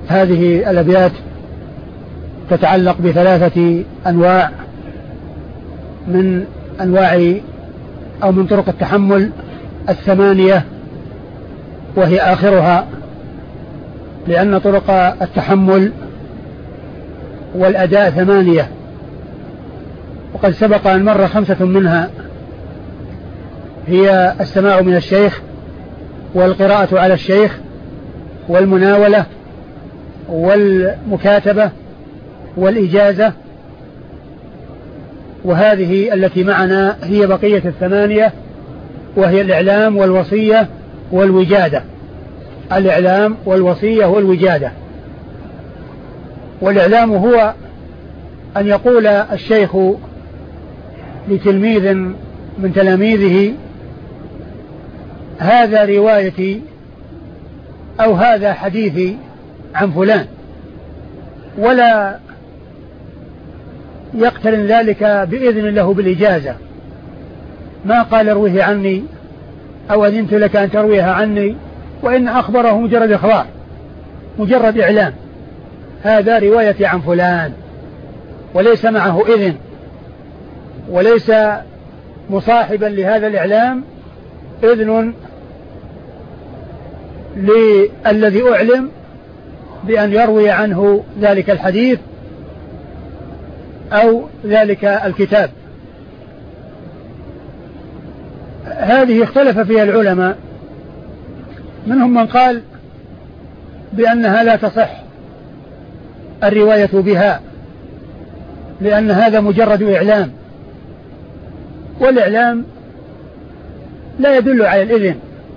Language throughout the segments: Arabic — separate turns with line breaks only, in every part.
هذه الأبيات تتعلق بثلاثة أنواع من أنواع أو من طرق التحمل 8، وهي آخرها، لأن طرق التحمل والأداء 8، وقد سبق أن مر 5 منها، هي السماع من الشيخ، والقراءة على الشيخ، والمناولة، والمكاتبة، والإجازة. وهذه التي معنا هي بقية 8، وهي الإعلام والوصية والوجادة. الإعلام والوصية والوجادة. والإعلام هو أن يقول الشيخ لتلميذ من تلاميذه: هذا روايتي أو هذا حديثي عن فلان، ولا يقترن ذلك بإذن له بالإجازة، ما قال ارويه عني أو أذنت لك أن ترويها عني، وإن أخبره مجرد إخبار، مجرد إعلام: هذا روايتي عن فلان، وليس معه إذن، وليس مصاحبا لهذا الإعلام إذن للذي أعلم بأن يروي عنه ذلك الحديث أو ذلك الكتاب. هذه اختلف فيها العلماء، منهم من قال بأنها لا تصح الرواية بها، لأن هذا مجرد إعلام، والإعلام لا يدل على الإذن.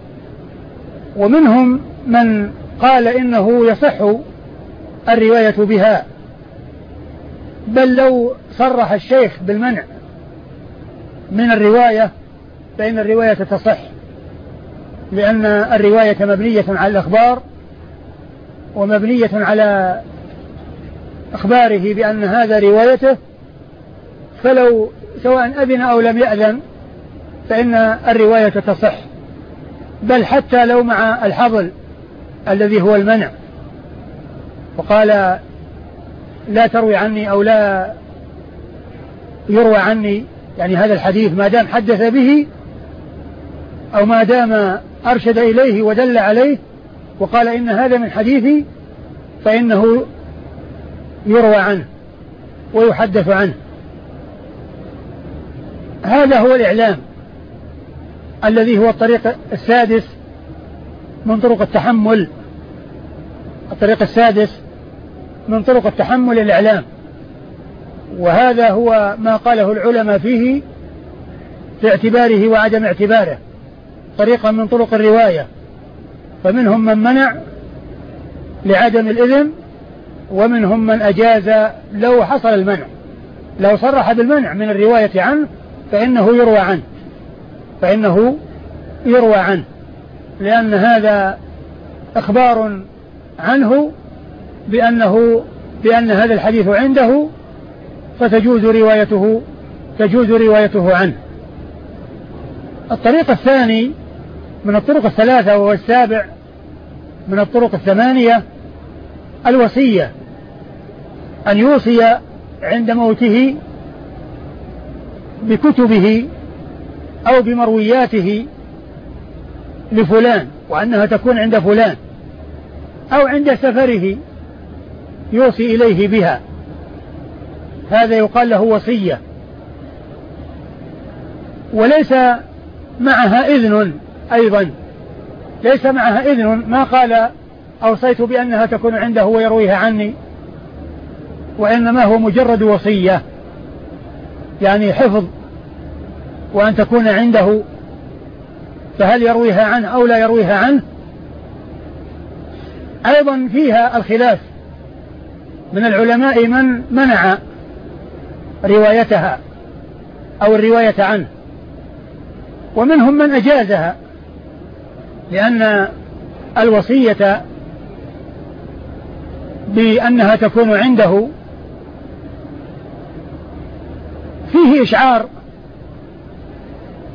ومنهم من قال إنه يصح الرواية بها، بل لو صرح الشيخ بالمنع من الرواية فإن الرواية تصح، لأن الرواية مبنية على الأخبار، ومبنية على أخباره بأن هذا روايته، فلو سواء أذن أو لم يأذن فإن الرواية تصح، بل حتى لو مع الحظل الذي هو المنع، وقال لا تروي عني أو لا يروى عني، يعني هذا الحديث ما دام حدث به أو ما دام أرشد إليه ودل عليه وقال إن هذا من حديثي، فإنه يروى عنه ويحدث عنه. هذا هو الإعلام الذي هو الطريق السادس من طرق التحمل. الطريق السادس من طرق التحمل الإعلام، وهذا هو ما قاله العلماء فيه في اعتباره وعدم اعتباره طريقا من طرق الرواية. فمنهم من منع لعدم الإذن، ومنهم من أجاز لو حصل المنع، لو صرح بالمنع من الرواية عنه فإنه يروى عنه، لأن هذا إخبار عنه بأن هذا الحديث عنده، فتجوز روايته عنه. الطريق الثاني من الطرق 3 وهو السابع من الطرق 8 الوصية، أن يوصي عند موته بكتبه أو بمروياته لفلان، وأنها تكون عند فلان، أو عند سفره يوصي إليه بها، هذا يقال له وصية، وليس معها إذن أيضا، ليس معها إذن، ما قال أوصيت بأنها تكون عنده ويرويها عني، وإنما هو مجرد وصية، يعني حفظ وأن تكون عنده، فهل يرويها عنه أو لا يرويها عنه؟ أيضا فيها الخلاف من العلماء من منع روايتها أو الرواية عنه، ومنهم من أجازها، لأن الوصية بأنها تكون عنده فيه إشعار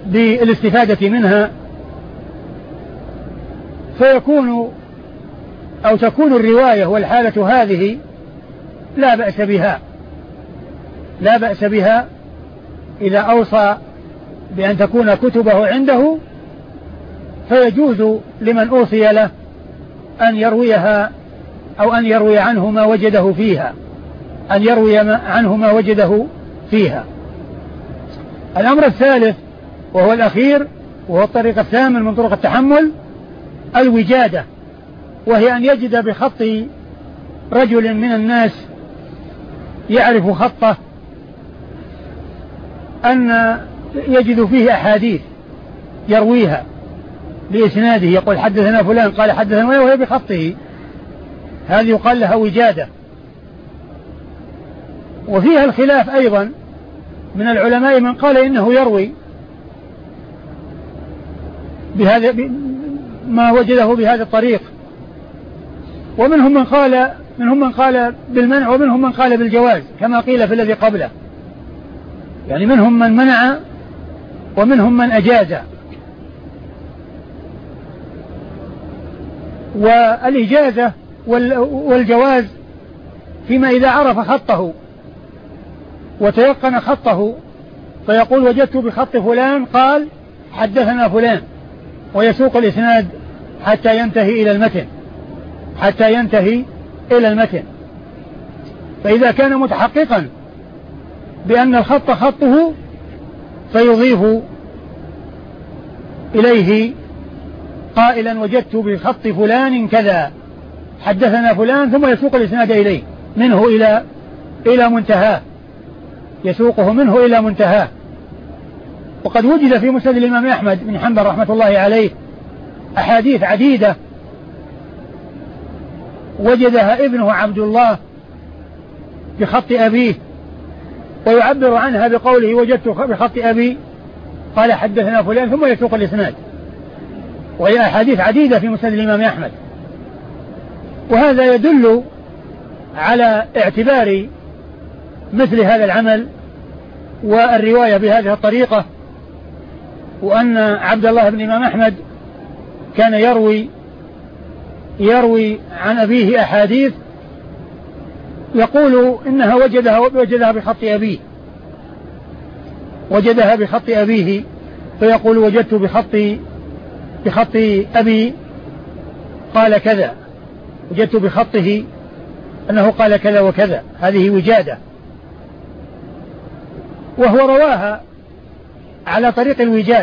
بالاستفادة منها، فيكون أو تكون الرواية والحالة هذه لا بأس بها، لا بأس بها إذا أوصى بأن تكون كتبه عنده، فيجوز لمن أوصي له أن يرويها أو أن يروي عنه ما وجده فيها، أن يروي عنه ما وجده فيها. الأمر الثالث وهو الأخير وهو الطريق الثامن من طرق التحمل الوجادة، وهي أن يجد بخط رجل من الناس يعرف خطه أن يجد فيه أحاديث يرويها بإسناده، يقول حدثنا فلان قال حدثنا وهي بخطه، هذه يقال لها وجادة. وفيها الخلاف أيضا من العلماء من قال إنه يروي بهذا ما وجده بهذا الطريق، ومنهم من قال بالمنع ومنهم من قال بالجواز كما قيل في الذي قبله، يعني منهم من منع ومنهم من أجاز. والإجازة والجواز فيما إذا عرف خطه وتيقن خطه، فيقول وجدت بخط فلان قال حدثنا فلان، ويسوق الإسناد حتى ينتهي إلى المتن. فإذا كان متحققا بأن الخط خطه فيضيف إليه قائلا وجدت بخط فلان كذا حدثنا فلان، ثم يسوق الإسناد إليه منه إلى منتهاه، يسوقه منه إلى منتهاه. وقد وجد في مسند الإمام أحمد بن حنبل رحمة الله عليه أحاديث عديدة وجدها ابنه عبد الله بخط أبيه، ويعبر عنها بقوله وجدت بخط أبي قال حدثنا فلان، ثم يسوق الإسناد. وهي أحاديث عديدة في مسند الإمام أحمد، وهذا يدل على اعتبار مثل هذا العمل والرواية بهذه الطريقة، وأن عبد الله بن الإمام أحمد كان يروي عن أبيه أحاديث يقول إنها وجدها بخط أبيه، فيقول وجدت بخط أبي قال كذا، وجدت بخطه أنه قال كذا وكذا، هذه وجادة. وهو رواها على طريق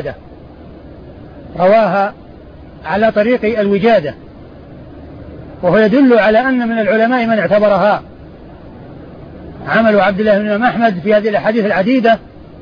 الوجادة، وهو يدل على أن من العلماء من اعتبرها. عمل عبد الله بن الإمام أحمد في هذه الأحاديث العديدة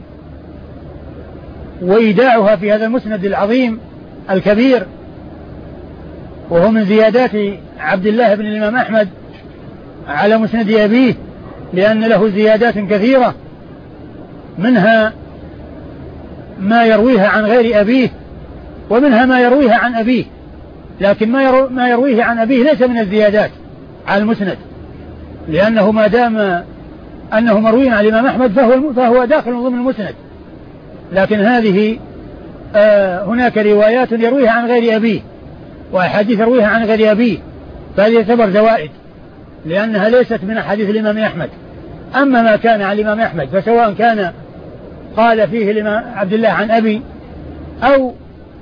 وإيداعها في هذا المسند العظيم الكبير، وهو من زيادات عبد الله بن الإمام أحمد على مسند أبيه، لأن له زيادات كثيرة، منها ما يرويها عن غير أبيه، ومنها ما يرويها عن أبيه، لكن ما يرويه عن أبيه ليس من الزيادات على المسند، لأنه ما دام أنه مروي عن الإمام أحمد فهو داخل ضمن المسند. لكن هذه هناك روايات يرويها عن غير أبيه وأحاديث يرويها عن غير أبيه، فهذه تعتبر زوائد لأنها ليست من أحاديث الإمام أحمد. أما ما كان عن الإمام أحمد فسواء كان قال فيه الإمام عبد الله عن أبي أو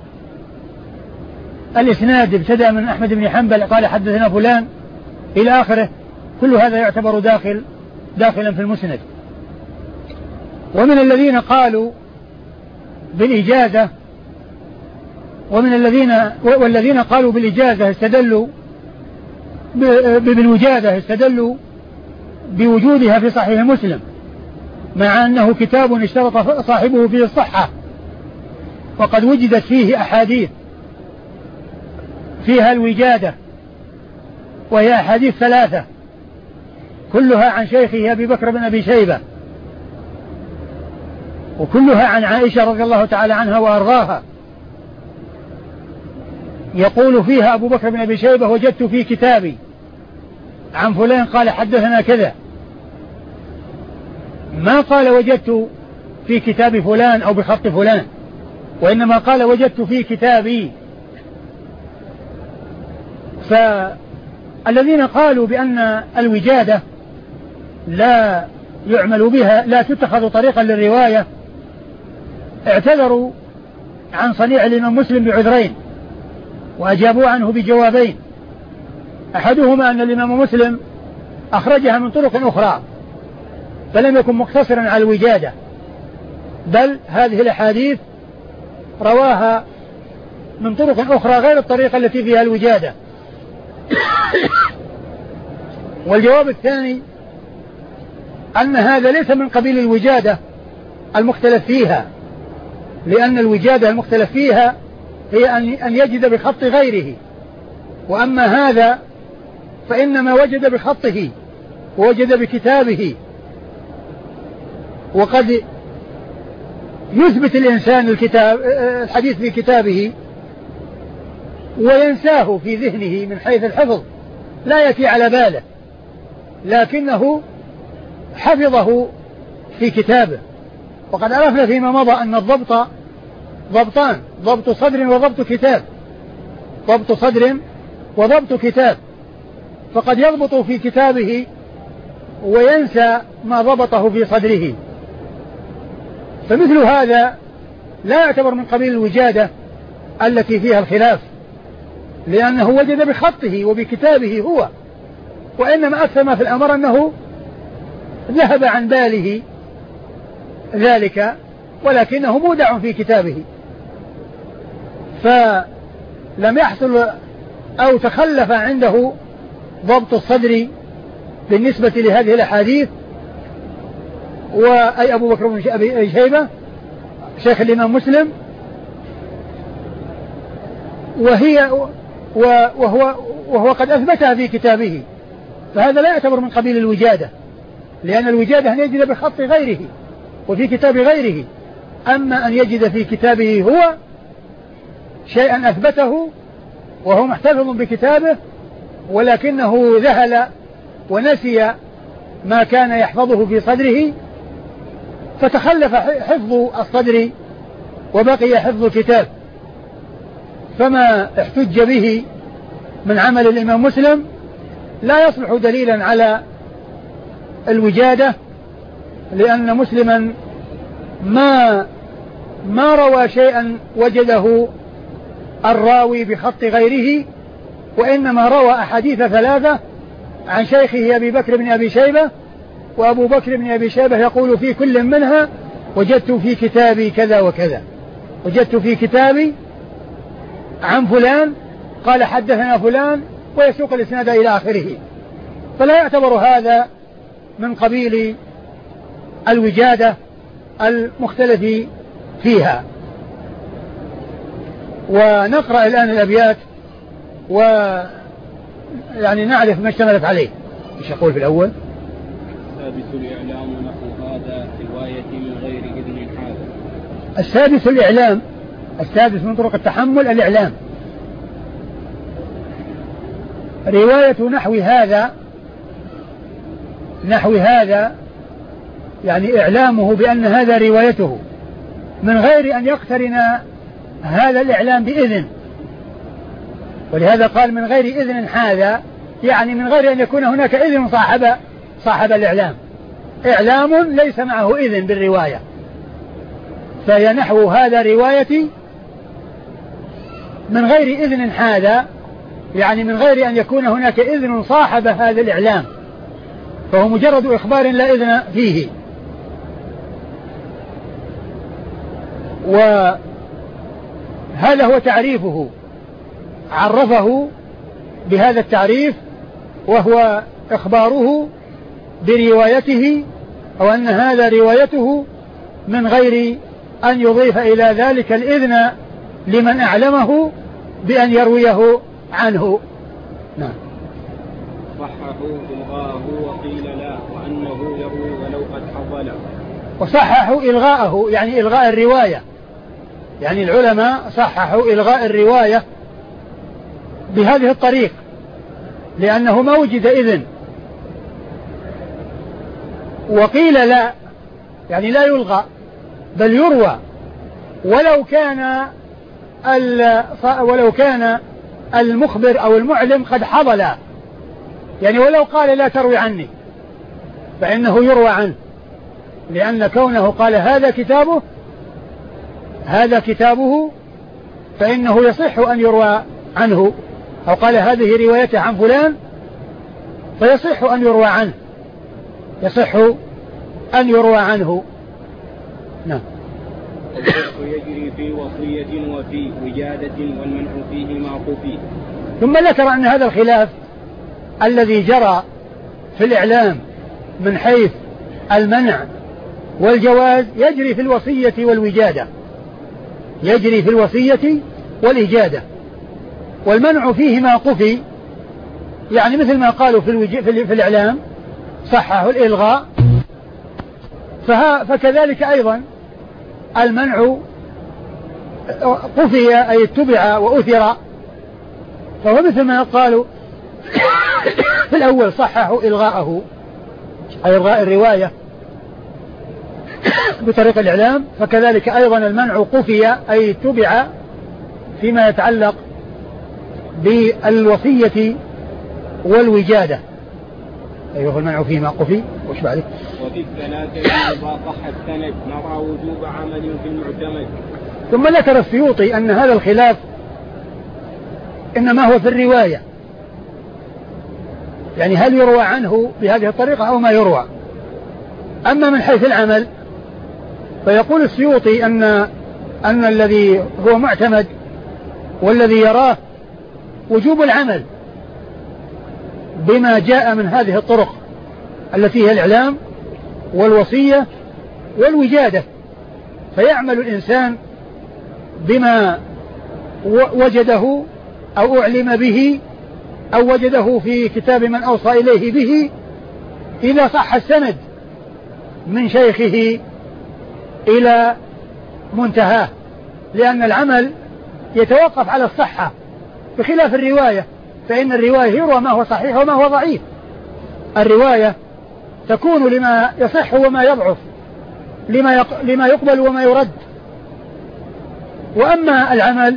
الإسناد ابتدأ من أحمد بن حنبل قال حدثنا فلان إلى آخره، كل هذا يعتبر داخلا في المسند. ومن الذين قالوا بالإجازة والذين قالوا بالإجازة استدلوا بالوجادة، استدلوا بوجودها في صحيح مسلم، مع أنه كتاب اشترط صاحبه فيه الصحة، وقد وجدت فيه أحاديث فيها الوجادة، وهي أحاديث 3 كلها عن شيخه أبي بكر بن أبي شيبة، وكلها عن عائشة رضي الله تعالى عنها وأرضاها. يقول فيها أبو بكر بن أبي شيبة وجدت في كتابي عن فلان قال حدثنا كذا، ما قال وجدت في كتاب فلان أو بخط فلان، وإنما قال وجدت في كتابي. الذين قالوا بأن الوجادة لا يعمل بها، لا تتخذ طريقا للرواية، اعتذروا عن صنيع الإمام مسلم بعذرين، وأجابوا عنه بجوابين. أحدهما أن الإمام مسلم أخرجها من طرق أخرى، فلم يكن مقتصرا على الوجادة، بل هذه الأحاديث رواها من طرق أخرى غير الطريقة التي فيها الوجادة. والجواب الثاني أن هذا ليس من قبيل الوجادة المختلف فيها، لأن الوجادة المختلف فيها هي أن يجد بخط غيره، وأما هذا فإنما وجد بخطه ووجد بكتابه. وقد يثبت الإنسان الحديث في كتابه وينساه في ذهنه من حيث الحفظ، لا يأتي على باله، لكنه حفظه في كتابه. وقد عرفنا فيما مضى أن الضبط ضبطان: ضبط صدر وضبط كتاب. ضبط صدر وضبط كتاب، فقد يضبط في كتابه وينسى ما ضبطه في صدره، فمثل هذا لا يعتبر من قبيل الوجادة التي فيها الخلاف، لأنه وجد بخطه وبكتابه هو، وإنما أكثر ما في الأمر أنه ذهب عن باله ذلك، ولكنه مودع في كتابه، فلم يحصل أو تخلف عنده ضبط الصدر بالنسبة لهذه الأحاديث. وأي أبو بكر بن أبي شيبة شيخ الإمام مسلم، وهو قد أثبتها في كتابه، فهذا لا يعتبر من قبيل الوجادة، لأن الوجادة أن يجد بخط غيره وفي كتاب غيره. أما أن يجد في كتابه هو شيئا أثبته وهو محتفظ بكتابه، ولكنه ذهل ونسي ما كان يحفظه في صدره، فتخلف حفظ الصدر وبقي حفظ الكتاب، فما احتج به من عمل الإمام مسلم لا يصلح دليلا على الوجادة، لأن مسلما ما روى شيئا وجده الراوي بخط غيره، وإنما روى أحاديث ثلاثة عن شيخه أبي بكر بن أبي شيبة، وأبو بكر بن أبي شيبة يقول في كل منها: وجدت في كتابي كذا وكذا، وجدت في كتابي عن فلان قال حدثنا فلان، ويسوق الإسناد إلى آخره. فلا يعتبر هذا من قبيل الوجادة المختلف فيها. ونقرأ الآن الأبيات ويعني نعرف ما اشتملت عليه. ايش يقول في الأول؟
السادس الإعلام نحو هذا رواية من غير إذن هذا.
السادس الإعلام، السادس من طرق التحمل الإعلام. رواية نحو هذا يعني إعلامه بأن هذا روايته من غير أن يقترن هذا الإعلام بإذن، ولهذا قال من غير إذن هذا، يعني من غير أن يكون هناك إذن صاحب الإعلام، إعلام ليس معه إذن بالرواية، فهي نحو هذا روايتي من غير إذن هذا، يعني من غير أن يكون هناك إذن صاحب هذا الإعلام، فهو مجرد إخبار لا إذن فيه. وهذا هو تعريفه، عرفه بهذا التعريف، وهو إخباره بروايته، أو أن هذا روايته من غير أن يضيف إلى ذلك الإذن لمن أعلمه بأن يرويه عنه. نعم.
صححوا إلغاءه وقيل لا، وأنه يروي ولو قد حضل.
وصححوا إلغاءه يعني إلغاء الرواية، يعني العلماء صححوا إلغاء الرواية بهذه الطريق، لأنه ما وجد إذن. وقيل لا، يعني لا يلغى بل يروى ولو كان المخبر أو المعلم قد حضل، يعني ولو قال لا تروي عني فإنه يروى عنه، لأن كونه قال هذا كتابه فإنه يصح أن يروى عنه، أو قال هذه روايته عن فلان فيصح أن يروى عنه، يصح أن يروى عنه. نعم.
الحق يجري في وصية وفي وجادة والمنع فيه ما خفي.
ثم ذكر أن هذا الخلاف الذي جرى في الإعلام من حيث المنع والجواز يجري في الوصية والوجادة، يجري في الوصية والإجادة، والمنع فيه ما قفي، يعني مثل ما قالوا في الإعلام صحه الإلغاء، فكذلك أيضا المنع قفي أي اتبع وأثر، فهو مثل ما قالوا في الأول صحه إلغاءه أي إلغاء الرواية بطريق الإعلام، فكذلك أيضا المنع قفي أي اتبع فيما يتعلق بالوصية والوجادة. أيها المنع فيه ما قفي. وش بعده؟
وفي الثلاثة إذا صح السند نرى وجوب عمل في المعتمد.
ثم ذكر السيوطي أن هذا الخلاف إنما هو في الرواية، يعني هل يروى عنه بهذه الطريقة أو ما يروى. أما من حيث العمل فيقول السيوطي أن الذي هو معتمد والذي يراه وجوب العمل بما جاء من هذه الطرق التي هي الإعلام والوصية والوجادة، فيعمل الإنسان بما وجده أو أعلم به أو وجده في كتاب من أوصى إليه به إذا صح السند من شيخه إلى منتهاه، لأن العمل يتوقف على الصحة بخلاف الرواية، فإن الرواية يروى ما هو صحيح وما هو ضعيف. الرواية تكون لما يصح وما يضعف، لما يقبل وما يرد، وأما العمل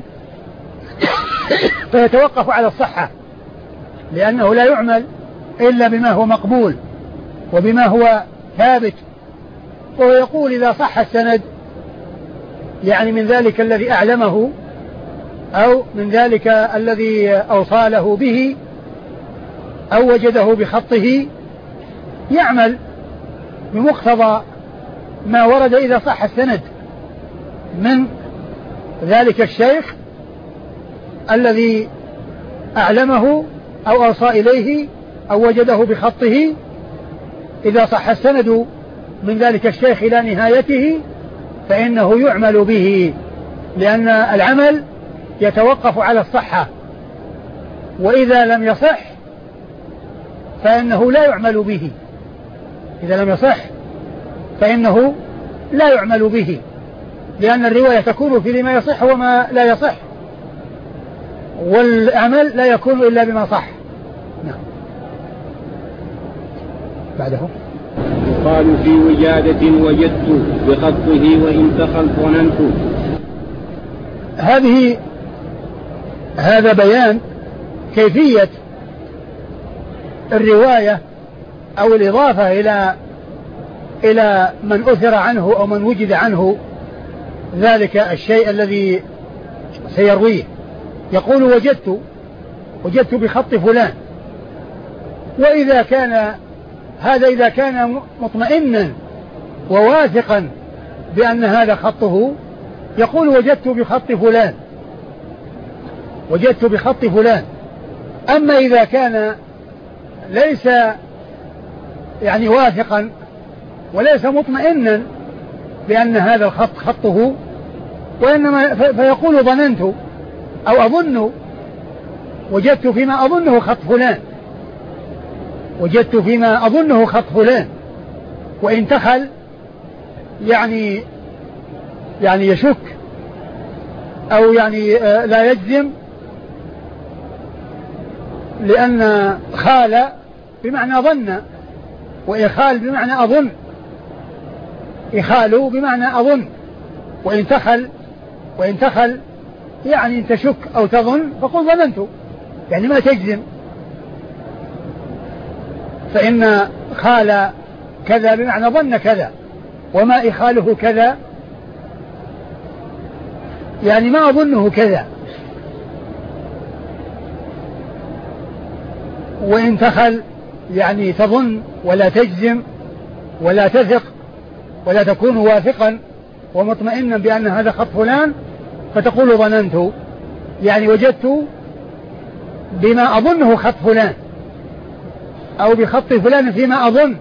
فيتوقف على الصحة، لأنه لا يعمل إلا بما هو مقبول وبما هو ثابت. وهو يقول إذا صح السند يعني من ذلك الذي أعلمه أو من ذلك الذي أوصاله به أو وجده بخطه يعمل بمقتضى ما ورد إذا صح السند من ذلك الشيخ الذي أعلمه أو أوصى إليه أو وجده بخطه. إذا صح السند من ذلك الشيخ إلى نهايته فإنه يعمل به، لأن العمل يتوقف على الصحة، وإذا لم يصح فإنه لا يعمل به. إذا لم يصح فإنه لا يعمل به، لأن الرواية تكون في لما يصح وما لا يصح، والعمل لا يكون إلا بما صح. نعم. بعده
يقال في وجادة وجدت بخطه وإن دخل ظننت.
هذا بيان كيفية الرواية أو الإضافة إلى من أثر عنه أو من وجد عنه ذلك الشيء الذي سيرويه. يقول وجدت بخط فلان، وإذا كان هذا إذا كان مطمئنا وواثقا بأن هذا خطه يقول وجدت بخط فلان. أما إذا كان ليس يعني واثقا وليس مطمئنا بأن هذا الخط خطه، وإنما فيقول ظننت أو أظن، وجدت فيما أظنه خط فلان، وإن تخل يعني يشك أو يعني لا يجزم، لأن خال بمعنى ظن، وإخال بمعنى أظن، إخال بمعنى أظن، وإن تخل يعني أن تشك أو تظن فقل ظننت، يعني ما تجزم. فإن خال كذا بمعنى ظن كذا، وما إخاله كذا يعني ما أظنه كذا. وإن تخل يعني تظن ولا تجزم ولا تثق ولا تكون واثقا ومطمئنا بأن هذا خط فلان، فتقول ظننت، يعني وجدت بما أظنه خط فلان أو بخط فلان فيما أظن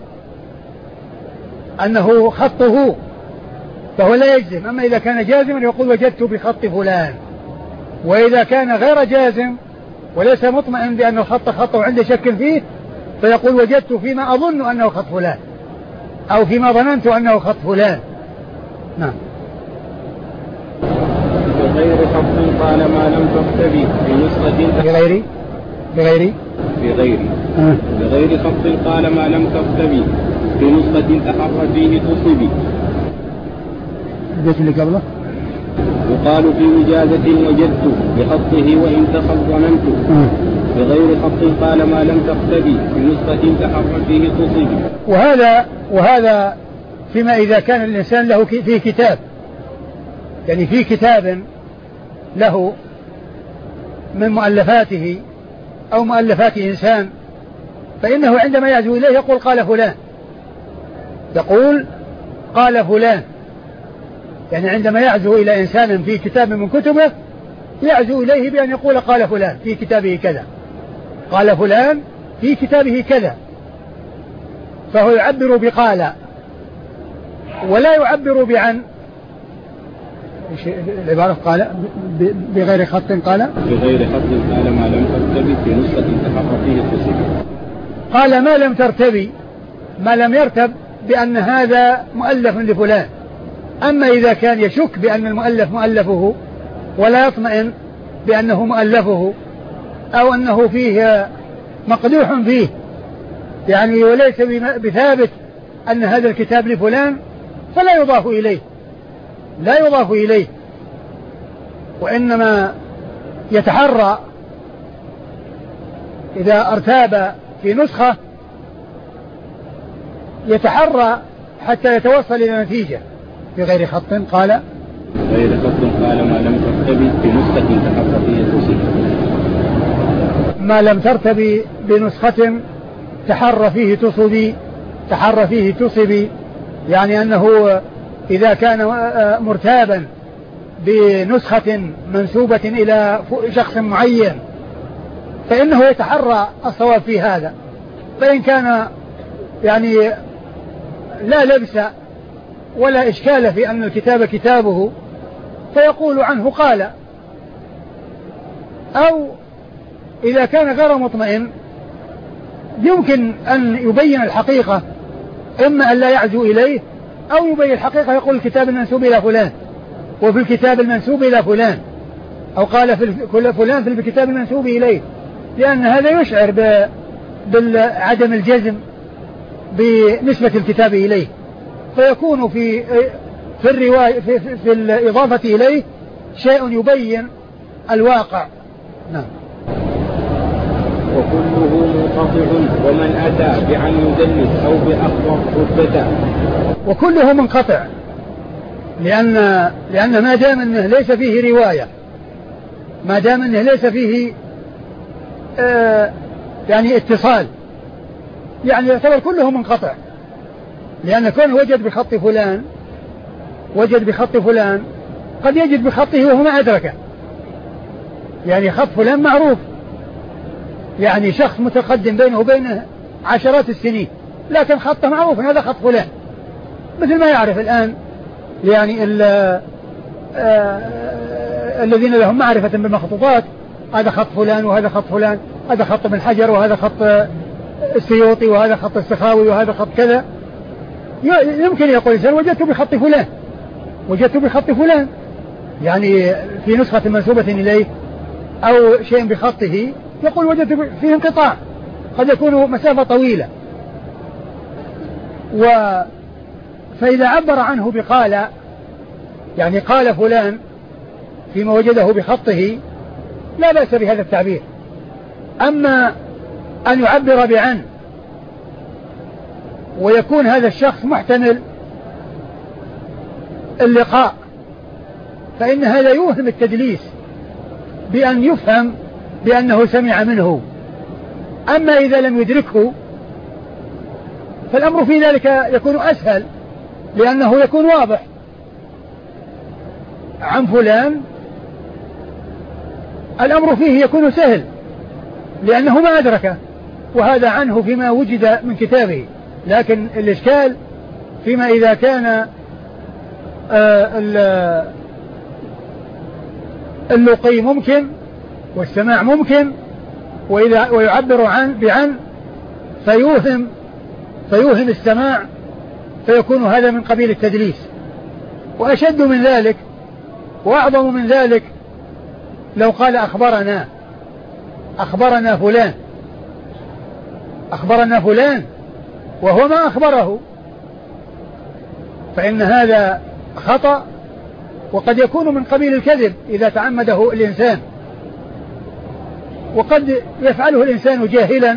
أنه خطه، فهو لا يجزم. أما إذا كان جازما يقول وجدت بخط فلان، وإذا كان غير جازم وليس مطمئن بأن الخط خطه وعنده شك فيه فيقول وجدت فيما أظن أنه خط فلان أو فيما ظننت أنه خط فلان. نعم.
بغير خط قال ما لم تكتبي في نسخة بغير خط قال ما لم تكتبي في نسخة أحر فيه تصبي.
البيت اللي قبله
يقال في وجازة وجدت بخطه وإن تخط ظننت بغير خط قال ما لم تكتبي في نسخة أحر فيه تصبي.
وهذا فيما إذا كان الإنسان له فيه كتاب، يعني في كتاب له من مؤلفاته أو مؤلفات إنسان، فإنه عندما يعزو إليه يقول قال فلان، يعني عندما يعزو إلى إنسان في كتاب من كتبه يعزو إليه بأن يقول قال فلان في كتابه كذا، قال فلان في كتابه كذا، فهو يعبر بقال ولا يعبر بعن. العبارة قال بغير خط قال
ما لم ترتبي في نسخة تحقق فيه تصبي.
قال ما لم ترتبي، ما لم يرتب بأن هذا مؤلف لفلان. أما إذا كان يشك بأن المؤلف مؤلفه ولا يطمئن بأنه مؤلفه أو أنه فيه مقدوح فيه يعني وليس بثابت أن هذا الكتاب لفلان فلا يضاف إليه، وإنما يتحرى إذا ارتاب في نسخة يتحرى حتى يتوصل إلى نتيجة. بغير خط قال
ما لم ترتبي بنسخة تحقق فيه تصبي.
ما لم ترتبي بنسخة تحر فيه تصبي، يعني أنه إذا كان مرتابا بنسخة منسوبة إلى شخص معين فإنه يتحرى الصواب في هذا. فإن كان يعني لا لبس ولا إشكال في أن الكتاب كتابه فيقول عنه قال. أو إذا كان غير مطمئن يمكن أن يبين الحقيقة، إما أن لا يعزو إليه أو يبين الحقيقة يقول الكتاب المنسوب إلى فلان وفي الكتاب المنسوب إلى فلان، أو قال في فلان في الكتاب المنسوب إليه، لأن هذا يشعر بعدم الجزم بنسبة الكتاب إليه، فيكون في الرواية في الإضافة إليه شيء يبين الواقع. نعم.
وكله منقطع ومن أتى بعن يدلس أو بأخبر رتبة.
وكله منقطع لأن ما دام أنه ليس فيه رواية، ما دام أنه ليس فيه يعني اتصال، يعني يعتبر كله منقطع، لأن كونه وجد بخط فلان قد يجد بخطه وهو ما أدركه. يعني خط فلان معروف، يعني شخص متقدم بينه وبينه عشرات السنين لكن خطه معروف هذا خط فلان، مثل ما يعرف الآن يعني الذين لهم معرفة بالمخطوطات، هذا خط فلان وهذا خط فلان، هذا خط ابن حجر وهذا خط السيوطي وهذا خط السخاوي وهذا خط كذا. يمكن يقول الإنسان وجدت بخط فلان يعني في نسخة منسوبة إليه أو شيء بخطه، يقول وجدت فيه انقطاع قد يكون مسافة طويلة. فإذا عبر عنه بقال، يعني قال فلان فيما وجده بخطه، لا بأس بهذا التعبير. أما أن يعبر بعن ويكون هذا الشخص محتمل اللقاء، فإن هذا يوهم التدليس بأن يفهم بأنه سمع منه. أما إذا لم يدركه فالأمر في ذلك يكون أسهل، لأنه يكون واضح عن فلان، الأمر فيه يكون سهل لأنه ما أدركه، وهذا عنه فيما وجد من كتابه. لكن الإشكال فيما إذا كان اللقي ممكن والسماع ممكن، ويعبر بعن فيوهم السماع، فيكون هذا من قبيل التدليس. وأشد من ذلك وأعظم من ذلك لو قال أخبرنا فلان وهو ما أخبره، فإن هذا خطأ، وقد يكون من قبيل الكذب إذا تعمده الإنسان، وقد يفعله الإنسان جاهلا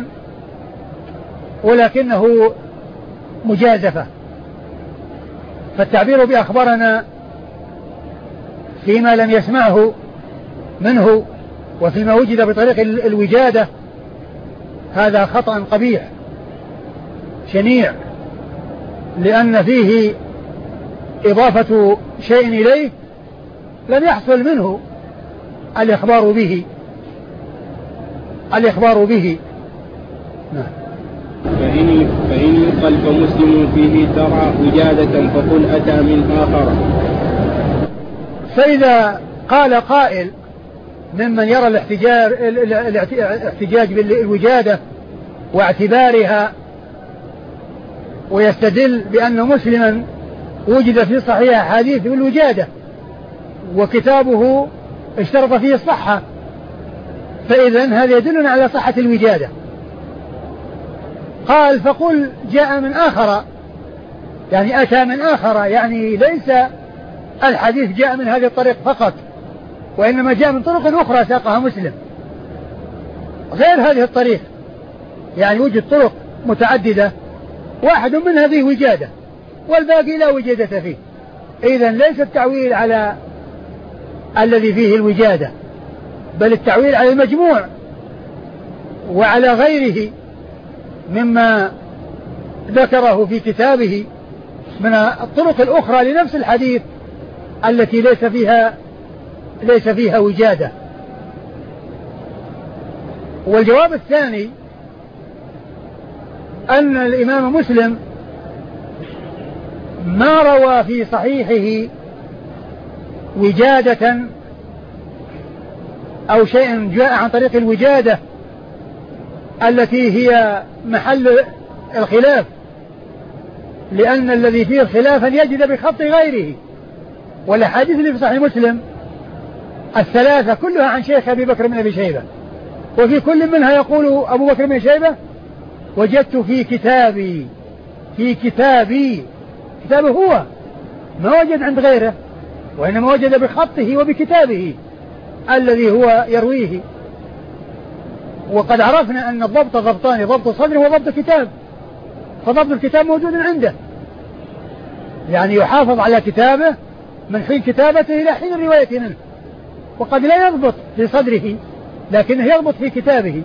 ولكنه مجازفة. فالتعبير بأخبرنا فيما لم يسمعه منه وفيما وجد بطريق الوجادة هذا خطأ قبيح شنيع، لأن فيه إضافة شيء إليه لم يحصل منه الإخبار به. نعم.
فإن يقل فمسلم فيه ترى وجادة فقل أتى من آخر.
فإذا قال قائل ممن يرى الاحتجاج بالوجادة واعتبارها ويستدل بأن مسلما وجد في صحيح حديث بالوجادة وكتابه اشترط فيه الصحة، فإذن هذا يدلنا على صحة الوجادة. قال فقل جاء من آخر، يعني أتى من آخر، يعني ليس الحديث جاء من هذه الطريق فقط، وإنما جاء من طرق أخرى ساقها مسلم غير هذه الطريق، يعني وجد طرق متعددة واحد من هذه وجادة والباقي لا وجادة فيه. إذن ليس التعويل على الذي فيه الوجادة، بل التعويل على المجموع وعلى غيره مما ذكره في كتابه من الطرق الأخرى لنفس الحديث التي ليس فيها وجادة. والجواب الثاني أن الإمام مسلم ما روى في صحيحه وجادة أو شيء جاء عن طريق الوجادة التي هي محل الخلاف، لأن الذي فيه الخلاف أن يجد بخط غيره. والأحاديث اللي في صحيح مسلم الثلاثة كلها عن شيخ أبي بكر بن أبي شيبة، وفي كل منها يقول أبو بكر بن شيبة وجدت في كتابي كتابه هو، ما وجد عند غيره، وإنما وجد بخطه وبكتابه الذي هو يرويه. وقد عرفنا أن الضبط ضبطان، ضبط صدر وضبط كتاب، فضبط الكتاب موجود عنده، يعني يحافظ على كتابه من حين كتابته إلى حين الرواية منه، وقد لا يضبط في صدره لكنه يضبط في كتابه،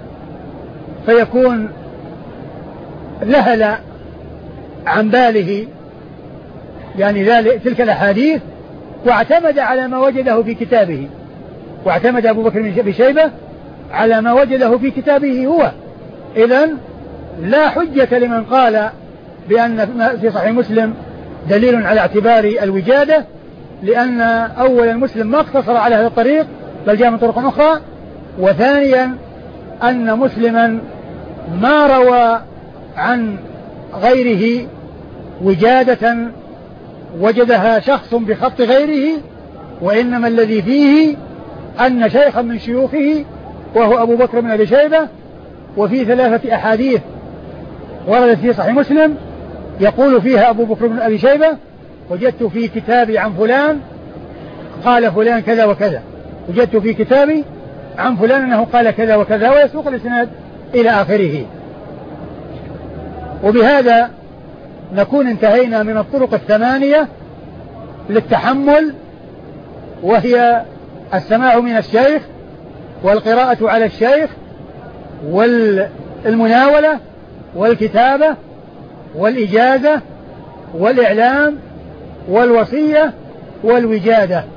فيكون لهل عن باله يعني تلك الأحاديث واعتمد على ما وجده في كتابه، واعتمد أبو بكر بن شيبة على ما وجده في كتابه هو. إذن لا حجة لمن قال بأن في صحيح مسلم دليل على اعتبار الوجادة، لأن أولا مسلم ما اقتصر على هذا الطريق بل جاء من طرق أخرى، وثانيا أن مسلما ما روى عن غيره وجادة وجدها شخص بخط غيره، وإنما الذي فيه أن شيخا من شيوخه وهو أبو بكر بن أبي شيبة، وفي 3 أحاديث وردت في صحيح مسلم يقول فيها أبو بكر بن أبي شيبة وجدت في كتابي عن فلان قال فلان كذا وكذا، وجدت في كتابي عن فلان أنه قال كذا وكذا، ويسوق الإسناد إلى آخره. وبهذا نكون انتهينا من الطرق 8 للتحمل، وهي السماع من الشيخ، والقراءة على الشيخ، والمناولة، والكتابة، والإجازة، والإعلام، والوصية، والوجادة.